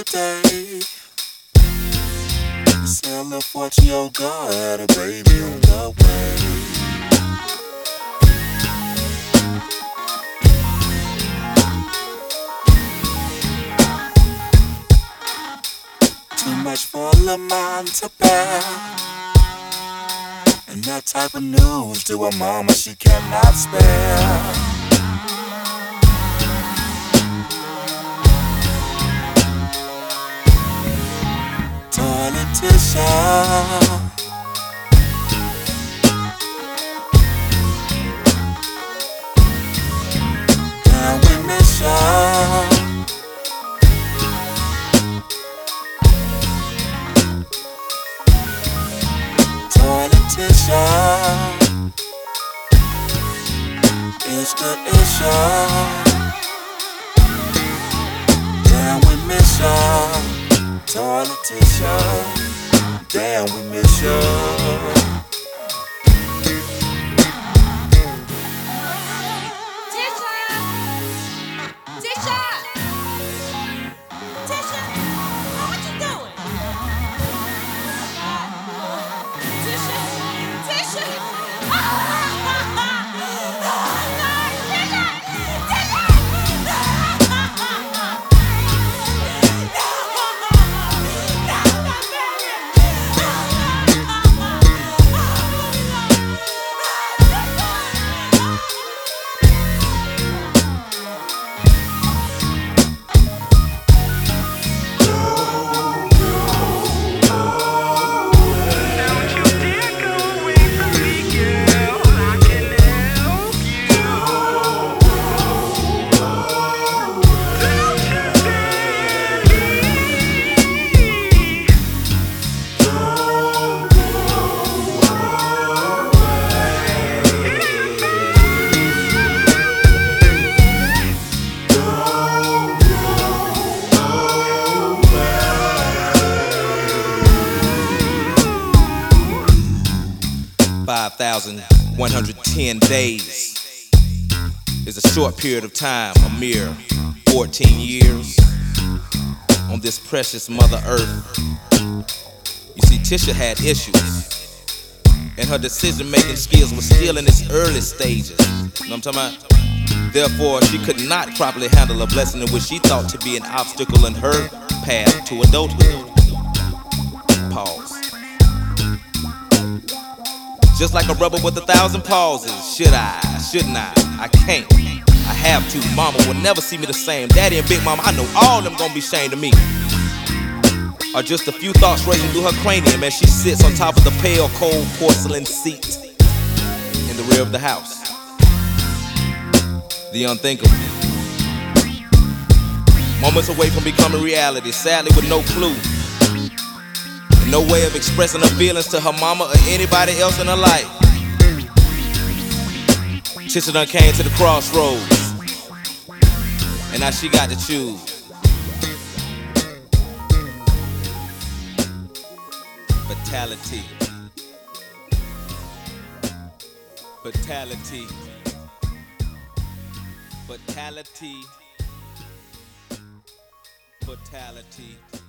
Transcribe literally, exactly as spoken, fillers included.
day. Say I left what your girl had a baby on the way. Too much for a little man to bear. And that type of news to a mama she cannot spare. Toiletician, down with mission. Toiletician, it's the issue. Down with mission. Toiletician, damn, we miss you. five thousand one hundred ten days is a short period of time, a mere fourteen years on this precious Mother Earth. You see, Tisha had issues, and her decision-making skills were still in its early stages. You know what I'm talking about? Therefore, she could not properly handle a blessing in which she thought to be an obstacle in her path to adulthood. Pause. Just like a rubber with a thousand pauses. Should I? Shouldn't I? I can't. I have to. Mama will never see me the same. Daddy and Big Mama, I know all of them gonna be ashamed of me. Are just a few thoughts racing through her cranium as she sits on top of the pale, cold porcelain seat in the rear of the house. The unthinkable. Moments away from becoming reality, sadly with no clue. No way of expressing her feelings to her mama or anybody else in her life. Tisha done came to the crossroads, and now she got to choose. Fatality. Fatality. Fatality. Fatality.